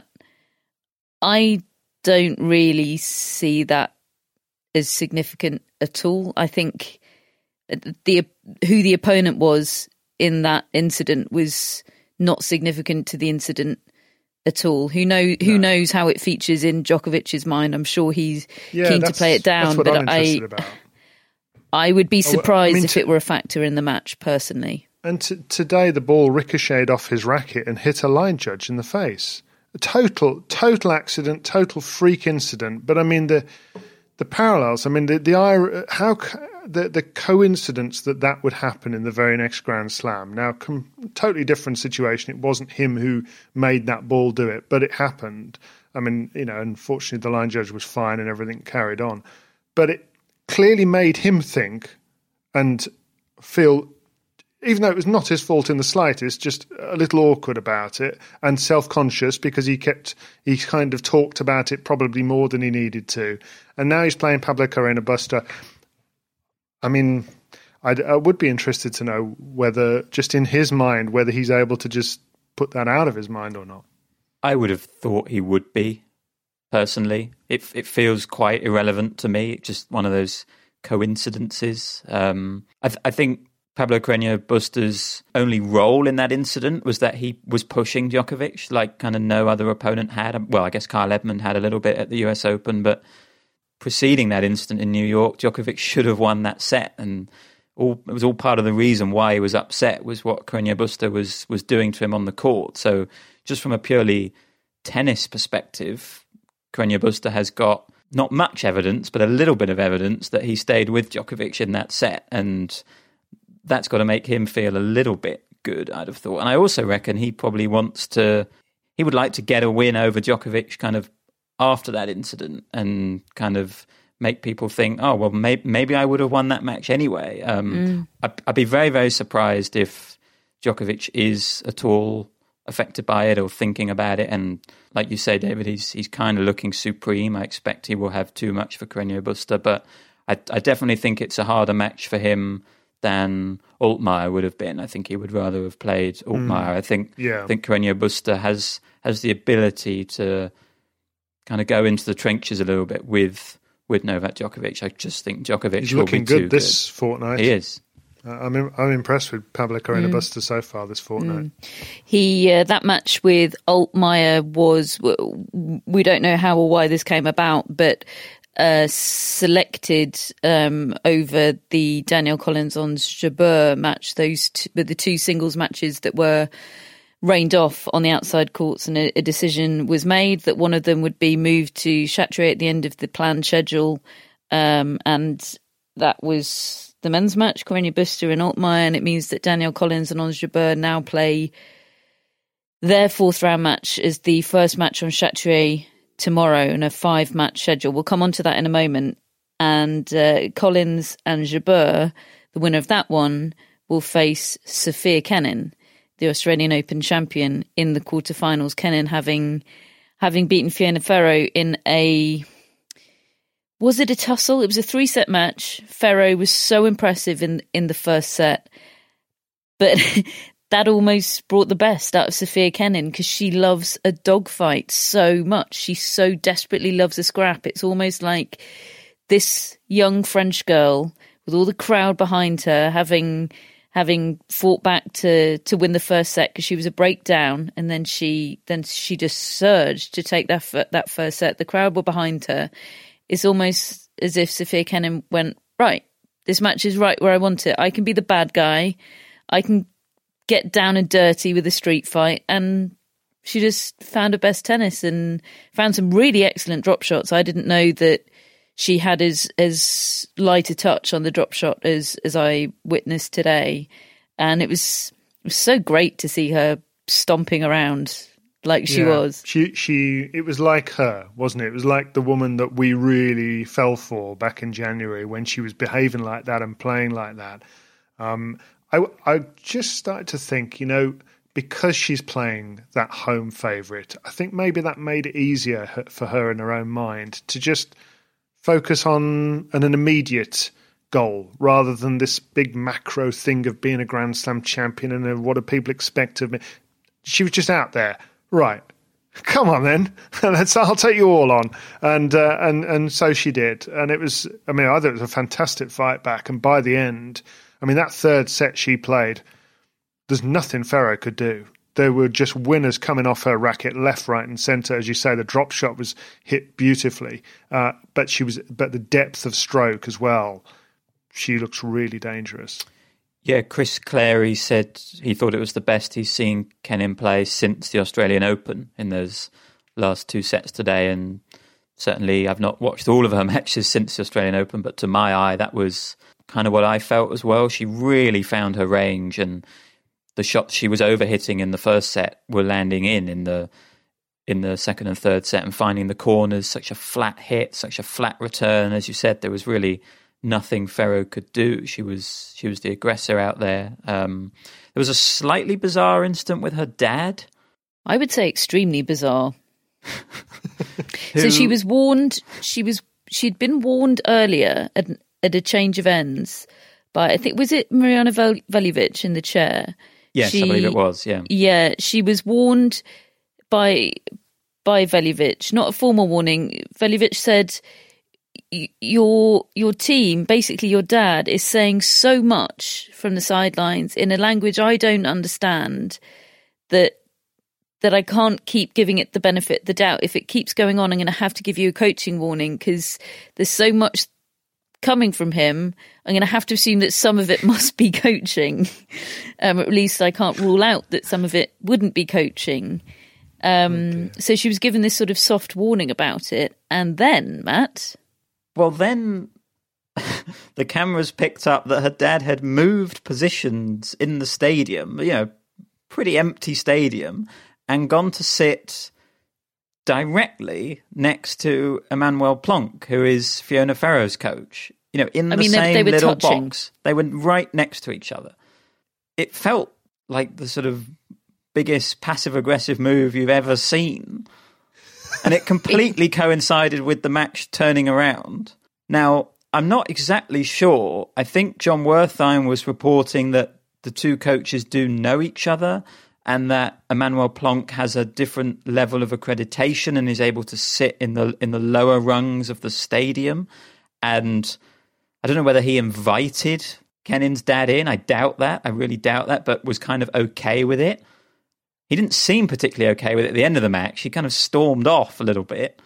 I don't really see that as significant at all. I think the who the opponent was in that incident was not significant to the incident at all. Who know who no. knows how it features in Djokovic's mind? I'm sure he's yeah, keen to play it down, that's what but I'm I about. I would be surprised oh, I mean, if t- it were a factor in the match, personally. And t- today the ball ricocheted off his racket and hit a line judge in the face. A total, total accident, total freak incident. But I mean, the the parallels. I mean, the the how the the coincidence that that would happen in the very next Grand Slam. Now, com- totally different situation. It wasn't him who made that ball do it, but it happened. I mean, you know, unfortunately, the line judge was fine and everything carried on, but it clearly made him think and feel, even though it was not his fault in the slightest, just a little awkward about it and self-conscious because he kept, he kind of talked about it probably more than he needed to. And now he's playing Pablo Carreño Busta. I mean, I'd, I would be interested to know whether, just in his mind, whether he's able to just put that out of his mind or not. I would have thought he would be, personally. It, it feels quite irrelevant to me. It's just one of those coincidences. Um, I, th- I think Pablo Carreño Busta's only role in that incident was that he was pushing Djokovic like kind of no other opponent had. Well, I guess Kyle Edmund had a little bit at the U S Open, but preceding that incident in New York, Djokovic should have won that set, and all, it was all part of the reason why he was upset was what Carreño Busta was was doing to him on the court. So just from a purely tennis perspective, Carreño Busta has got not much evidence, but a little bit of evidence that he stayed with Djokovic in that set, and that's got to make him feel a little bit good, I'd have thought. And I also reckon he probably wants to, he would like to get a win over Djokovic kind of after that incident and kind of make people think, oh, well, maybe, maybe I would have won that match anyway. Um, mm. I'd, I'd be very, very surprised if Djokovic is at all affected by it or thinking about it. And like you say, David, he's he's kind of looking supreme. I expect he will have too much for Carreño Busta, but I, I definitely think it's a harder match for him than Altmaier would have been. I think he would rather have played Altmaier. Mm. I think yeah. I think Carreño Busta has has the ability to kind of go into the trenches a little bit with with Novak Djokovic. I just think Djokovic He's will looking be too good this good. fortnight. He is. Uh, I'm in, I'm impressed with Pablo Carreño mm. Busta so far this fortnight. Mm. He uh, that match with Altmaier was, we don't know how or why this came about, but uh, selected um, over the Daniel Collins on Jabeur match. Those two, the two singles matches that were rained off on the outside courts, and a, a decision was made that one of them would be moved to Chatrier at the end of the planned schedule, um, and that was the men's match, Carreño Busta and Altmaier, and it means that Daniel Collins and Ons Jabeur now play their fourth round match as the first match on Chatrier tomorrow in a five match schedule. We'll come on to that in a moment. And uh, Collins and Jabeur, the winner of that one, will face Sofia Kenin, the Australian Open champion, in the quarterfinals. Kenin having having beaten Fiona Ferro in a... Was it a tussle? It was a three-set match. Ferro was so impressive in, in the first set, but that almost brought the best out of Sofia Kenin because she loves a dogfight so much. She so desperately loves a scrap. It's almost like this young French girl with all the crowd behind her, having having fought back to, to win the first set because she was a breakdown, and then she then she just surged to take that that first set. The crowd were behind her. It's almost as if Sofia Kenin went, right, this match is right where I want it. I can be the bad guy. I can get down and dirty with a street fight. And she just found her best tennis and found some really excellent drop shots. I didn't know that she had as as light a touch on the drop shot as, as I witnessed today. And it was, it was so great to see her stomping around like she yeah. was. She, she, it was like her, wasn't it? It was like the woman that we really fell for back in January when she was behaving like that and playing like that. Um, I, I just started to think, you know, because she's playing that home favourite, I think maybe that made it easier for her in her own mind to just focus on an, an immediate goal rather than this big macro thing of being a Grand Slam champion and what do people expect of me. She was just out there. Right, come on then. Let's. I'll take you all on, and uh, and and so she did. And it was. I mean, I thought it was a fantastic fight back. And by the end, I mean that third set she played, there's nothing Ferro could do. There were just winners coming off her racket, left, right, and centre. As you say, the drop shot was hit beautifully, uh, but she was. But the depth of stroke as well. She looks really dangerous. Yeah, Chris Clary said he thought it was the best he's seen Kenin play since the Australian Open in those last two sets today, and certainly I've not watched all of her matches since the Australian Open, but to my eye, that was kind of what I felt as well. She really found her range, and the shots she was over-hitting in the first set were landing in in the in the second and third set, and finding the corners, such a flat hit, such a flat return. As you said, there was really nothing Ferro could do. She was she was the aggressor out there. Um, there was a slightly bizarre incident with her dad. I would say extremely bizarre. So she was warned. She was she'd been warned earlier at, at a change of ends by, I think, was it Mariana Vel- Veljovic in the chair? Yes, she, I believe it was. Yeah, yeah. She was warned by by Veljovic, not a formal warning. Veljovic said, your your team, basically your dad, is saying so much from the sidelines in a language I don't understand that that I can't keep giving it the benefit of the doubt. If it keeps going on, I'm going to have to give you a coaching warning, because there's so much coming from him. I'm going to have to assume that some of it must be coaching. Um, at least I can't rule out that some of it wouldn't be coaching. Um, oh so she was given this sort of soft warning about it. And then, Matt... Well, then the cameras picked up that her dad had moved positions in the stadium, you know, pretty empty stadium, and gone to sit directly next to Emmanuel Plonk, who is Fiona Ferro's coach. You know, in the I mean, same they, they were little touching. box. They were right next to each other. It felt like the sort of biggest passive-aggressive move you've ever seen. And it completely coincided with the match turning around. Now, I'm not exactly sure. I think John Wertheim was reporting that the two coaches do know each other, and that Emmanuel Plonk has a different level of accreditation and is able to sit in the in the lower rungs of the stadium. And I don't know whether he invited Kenin's dad in. I doubt that. I really doubt that, but was kind of okay with it. He didn't seem particularly okay with it at the end of the match. He kind of stormed off a little bit.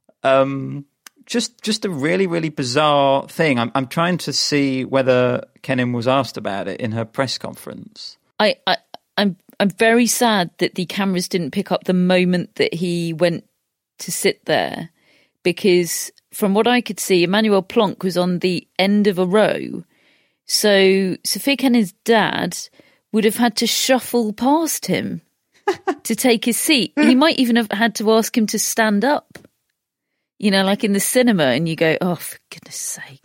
Um, just just a really, really bizarre thing. I'm, I'm trying to see whether Kenin was asked about it in her press conference. I, I, I'm I'm very sad that the cameras didn't pick up the moment that he went to sit there, because from what I could see, Emmanuel Plonk was on the end of a row. So Sofia Kenin's dad would have had to shuffle past him to take his seat. He might even have had to ask him to stand up, you know, like in the cinema, and you go, oh, for goodness sake.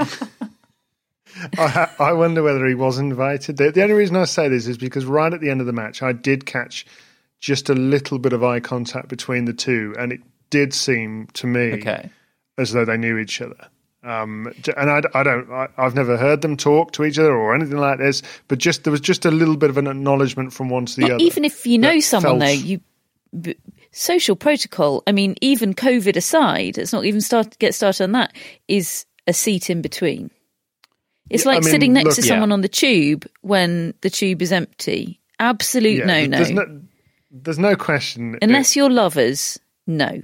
I, I wonder whether he was invited. The, the only reason I say this is because right at the end of the match, I did catch just a little bit of eye contact between the two, and it did seem to me okay. as though they knew each other. Um, and I, I don't, I, I've never heard them talk to each other or anything like this, but just there was just a little bit of an acknowledgement from one to the Not other. Even if you know someone, felt... though, you b- social protocol. I mean, even COVID aside, let's not even start get started on that. Is a seat in between. It's yeah, like I mean, sitting next look, to someone yeah. on the tube when the tube is empty. Absolute yeah, no, no. There's no. There's no question. Unless it, you're lovers, no.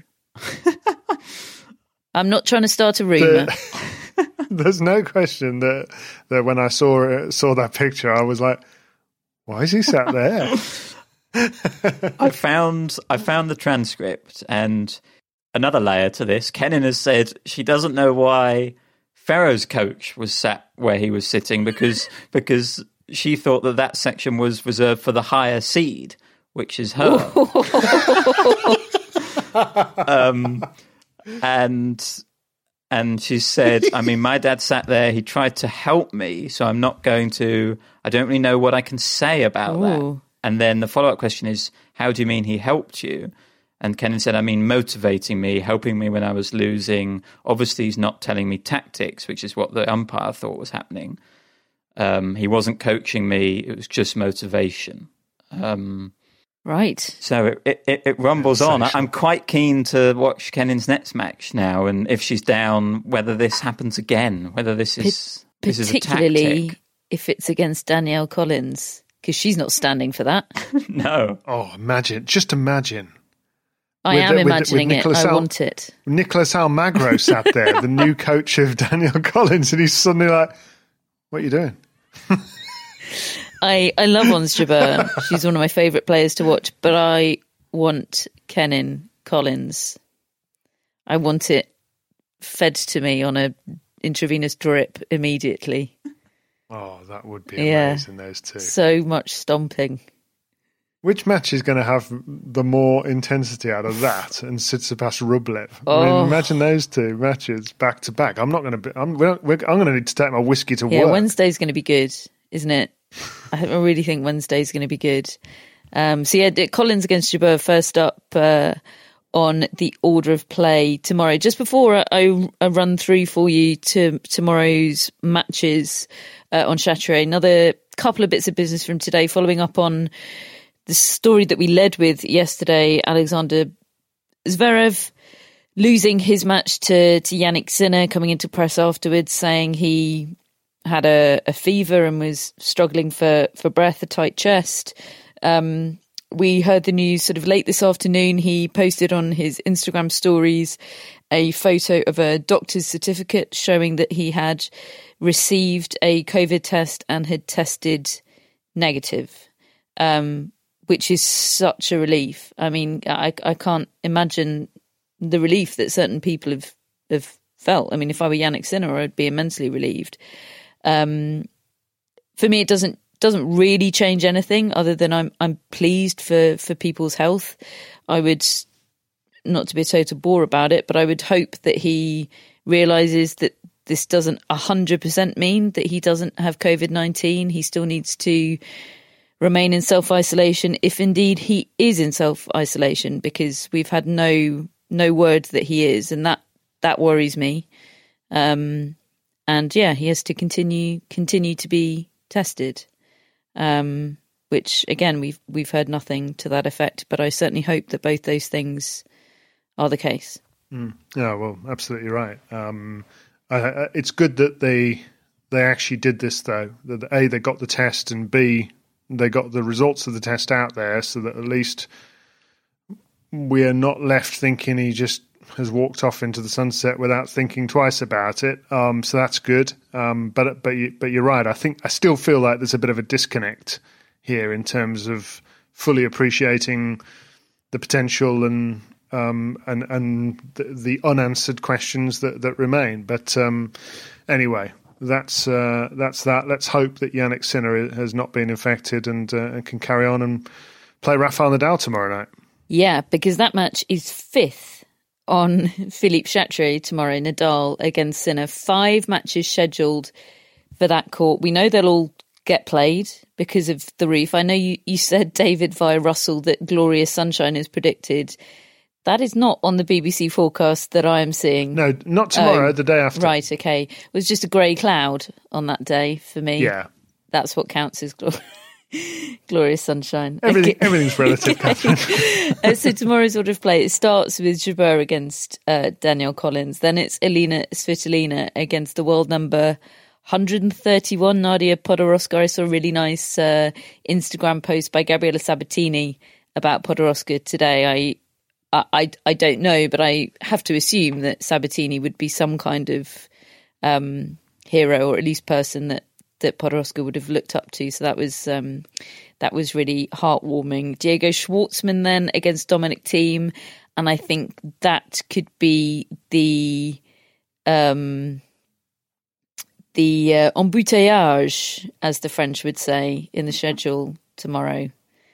I'm not trying to start a rumour. The, there's no question that that when I saw saw that picture, I was like, "Why is he sat there?" I found I found the transcript, and another layer to this. Kenin has said she doesn't know why Ferro's coach was sat where he was sitting, because because she thought that that section was reserved for the higher seed, which is her. um, and and she said, I mean, my dad sat there. He tried to help me, so I'm not going to. I don't really know what I can say about Ooh. that. And then the follow up question is, how do you mean he helped you? And Kenin said, I mean, motivating me, helping me when I was losing. Obviously, he's not telling me tactics, which is what the umpire thought was happening. Um, he wasn't coaching me. It was just motivation. Um, right. So it, it, it rumbles on. I'm quite keen to watch Kenin's next match now. And if she's down, whether this happens again, whether this is, P- this is a particularly tactic. If it's against Danielle Collins, because she's not standing for that. No. Oh, imagine. Just imagine. I with, am with, imagining with it. I Al, want it. Nicholas Almagro sat there, the new coach of Danielle Collins, and he's suddenly like, what are you doing? I, I love Ons Jabeur. She's one of my favourite players to watch, but I want Kenin Collins. I want it fed to me on a intravenous drip immediately. Oh, that would be Yeah. amazing, those two. So much stomping. Which match is going to have the more intensity out of that and Tsitsipas Rublev? I Oh. mean, imagine those two matches back to back. I'm not going to be. I'm, we're, we're, I'm going to need to take my whiskey to Yeah, work. Wednesday's going to be good, isn't it? I I really think Wednesday's going to be good. Um, so yeah, Collins against Jabeur first up uh, on the order of play tomorrow. Just before I, I run through for you to tomorrow's matches uh, on Chatrier, another couple of bits of business from today, following up on the story that we led with yesterday. Alexander Zverev losing his match to, to Yannick Sinner, coming into press afterwards saying he had a, a fever and was struggling for, for breath, a tight chest. Um, we heard the news sort of late this afternoon. He posted on his Instagram stories a photo of a doctor's certificate showing that he had received a COVID test and had tested negative, um, which is such a relief. I mean, I, I can't imagine the relief that certain people have, have felt. I mean, if I were Yannick Sinner, I'd be immensely relieved. Um, for me, it doesn't doesn't really change anything other than I'm I'm pleased for, for people's health. I would, not to be a total bore about it, but I would hope that he realises that this doesn't one hundred percent mean that he doesn't have COVID nineteen. He still needs to remain in self-isolation if indeed he is in self-isolation, because we've had no no word that he is, and that, that worries me. Um, and yeah, he has to continue continue to be tested, um, which again we've we've heard nothing to that effect. But I certainly hope that both those things are the case. Mm. Yeah, well, absolutely right. Um, uh, it's good that they they actually did this, though. That A, they got the test, and B, they got the results of the test out there, so that at least we are not left thinking he just has walked off into the sunset without thinking twice about it. Um, so that's good. Um, but but you, but you're right. I think I still feel like there's a bit of a disconnect here in terms of fully appreciating the potential and um, and and the, the unanswered questions that, that remain. But um, anyway, that's uh, that's that. Let's hope that Yannick Sinner has not been infected and, uh, and can carry on and play Rafael Nadal tomorrow night. Yeah, because that match is fifth on Philippe Chatrier tomorrow, Nadal against Sinner. Five matches scheduled for that court. We know they'll all get played because of the roof. I know you, you said, David via Russell, that glorious sunshine is predicted. That is not on the B B C forecast that I am seeing. No, not tomorrow, Oh, the day after. Right, okay. It was just a grey cloud on that day for me. Yeah. That's what counts as glor- glorious sunshine. Everything, Okay. Everything's relative, Catherine. Uh, so tomorrow's order of play, it starts with Jabeur against uh, Danielle Collins. Then it's Elina Svitolina against the world number one hundred thirty-one, Nadia Podoroska. I saw a really nice uh, Instagram post by Gabriela Sabatini about Podoroska today. I, I, I don't know, but I have to assume that Sabatini would be some kind of um, hero, or at least person that, that Podoroska would have looked up to. So that was um, that was really heartwarming. Diego Schwartzman then against Dominic Thiem, and I think that could be the um, the uh, embouteillage, as the French would say, in the schedule tomorrow.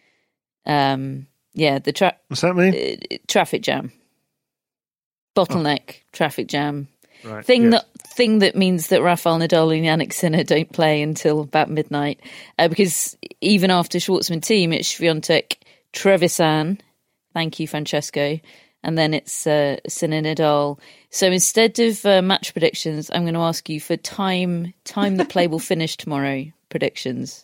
Um, yeah, the tra- What's that mean? uh, traffic jam, bottleneck, oh. traffic jam. Right, Thing yes. that thing that means that Rafael Nadal and Yannick Sinner don't play until about midnight, uh, because even after Schwartzman Thiem, it's Swiatek Trevisan. Thank you, Francesco. And then it's uh, Sinner Nadal. So instead of uh, match predictions, I'm going to ask you for time time the play will finish tomorrow predictions.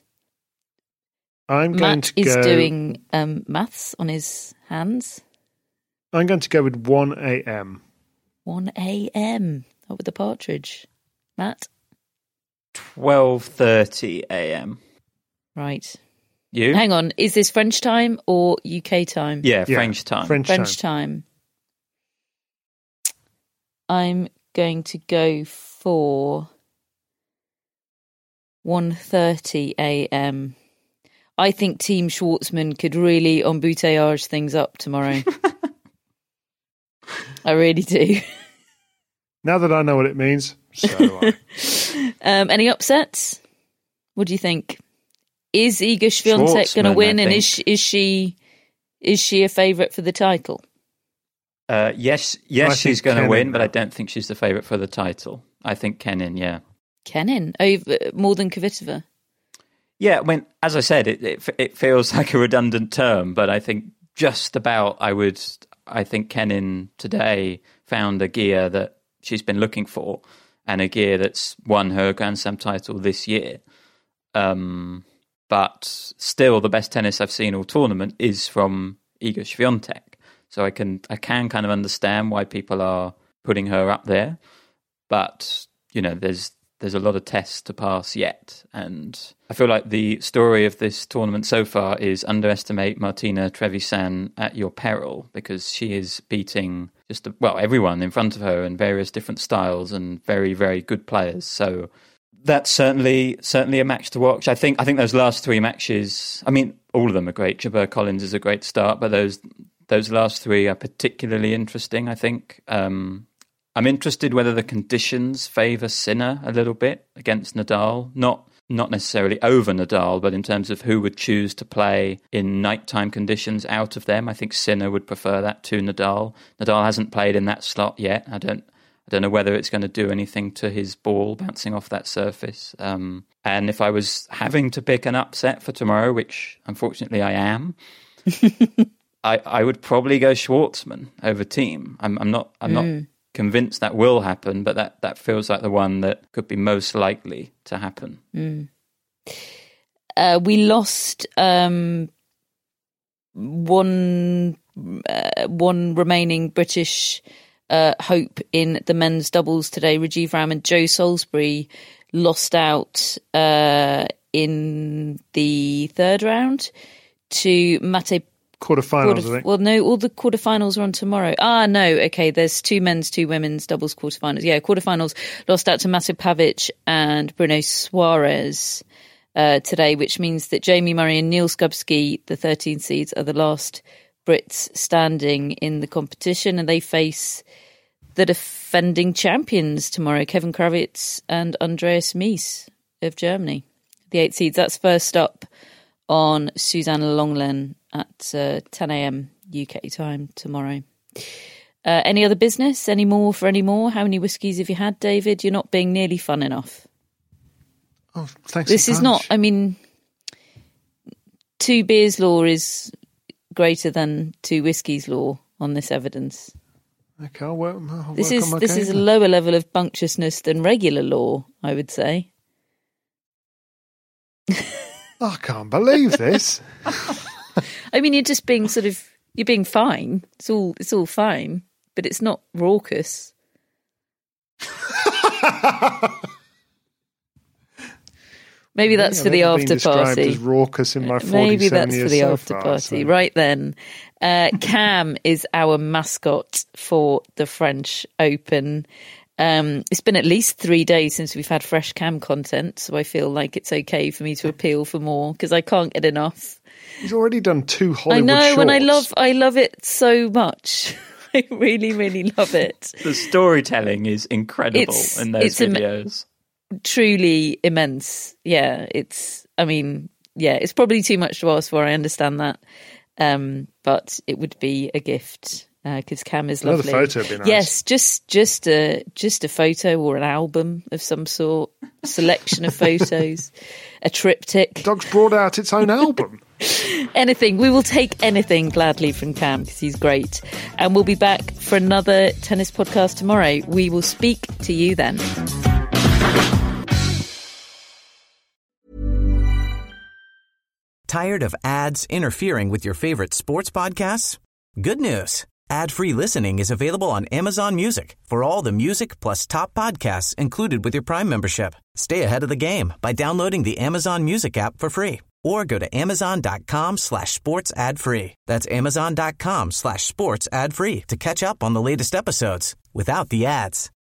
I'm going Matt to is go, doing um, maths on his hands. I'm going to go with one a.m. one a.m. Up with the partridge. Matt? twelve thirty a.m. Right. You? Hang on, is this French time or U K time? Yeah, yeah, French time. French, French time. time. I'm going to go for one thirty a.m. I think Team Schwartzman could really embouteillage things up tomorrow. I really do. Now that I know what it means, so do I. um, any upsets? What do you think? Is Iga Swiatek going to win, and is she, is she is she a favourite for the title? Uh, yes, yes, she's going to win, but I don't think she's the favourite for the title. I think Kenin, yeah. Kenin over more than Kvitova. Yeah, I mean, as I said, it, it it feels like a redundant term, but I think just about I would. I think Kenin today found a gear that she's been looking for, and a gear that's won her Grand Slam title this year. Um, but still, the best tennis I've seen all tournament is from Iga Swiatek. So I can I can kind of understand why people are putting her up there, but you know, there's there's a lot of tests to pass yet, and I feel like the story of this tournament so far is underestimate Martina Trevisan at your peril, because she is beating just well everyone in front of her in various different styles and very very good players. So that's certainly certainly a match to watch. I think I think those last three matches, I mean, all of them are great. Jabeur Collins is a great start, but those those last three are particularly interesting, I think. Um, I'm interested whether the conditions favour Sinner a little bit against Nadal. Not not necessarily over Nadal, but in terms of who would choose to play in nighttime conditions out of them. I think Sinner would prefer that to Nadal. Nadal hasn't played in that slot yet. I don't I don't know whether it's going to do anything to his ball bouncing off that surface. Um, and if I was having to pick an upset for tomorrow, which unfortunately I am, I, I would probably go Schwartzman over Thiem. I'm, I'm not. I'm mm. not convinced that will happen, but that, that feels like the one that could be most likely to happen. Mm. Uh, we lost um, one uh, one remaining British uh, hope in the men's doubles today. Rajiv Ram and Joe Salisbury lost out uh, in the third round to Mate. Quarterfinals, Quarter, I think. Well, no, all the quarterfinals are on tomorrow. Ah, no, okay, there's two men's, two women's doubles quarterfinals. Yeah, quarterfinals lost out to Mate Pavic and Bruno Suarez uh, today, which means that Jamie Murray and Neil Skubsky, the thirteen seeds, are the last Brits standing in the competition, and they face the defending champions tomorrow, Kevin Kravitz and Andreas Mies of Germany. The eight seeds, that's first up on Suzanne Lenglen at uh, ten a.m. U K time tomorrow. Uh, any other business? Any more for any more? How many whiskies have you had, David? You're not being nearly fun enough. Oh, thanks. This is not, I mean, two beers law is greater than two whiskies law on this evidence. Okay, I'll work, I'll this work is on my this game is a then. lower level of bunctiousness than regular law, I would say. I can't believe this. I mean, you're just being sort of, you're being fine. It's all, it's all fine, but it's not raucous. Maybe that's yeah, for the after party. As raucous in my Maybe that's for the so after far, party. so. Right then, uh, Cam is our mascot for the French Open. Um, it's been at least three days since we've had fresh Cam content, so I feel like it's okay for me to appeal for more because I can't get enough. He's already done two Hollywood I know, shorts. and I love, I love it so much. I really, really love it. The storytelling is incredible it's, in those it's videos. Im- truly immense. Yeah, it's. I mean, yeah, it's probably too much to ask for. I understand that, um, but it would be a gift. Because uh, Cam is lovely. Another photo would be nice. Yes, just just a just a photo or an album of some sort, selection of photos, a triptych. Dog's brought out its own album. Anything. We will take anything gladly from Cam because he's great. And we'll be back for another tennis podcast tomorrow. We will speak to you then. Tired of ads interfering with your favorite sports podcasts? Good news. Ad-free listening is available on Amazon Music for all the music plus top podcasts included with your Prime membership. Stay ahead of the game by downloading the Amazon Music app for free or go to amazon.com slash sports ad free. That's amazon.com slash sports ad free to catch up on the latest episodes without the ads.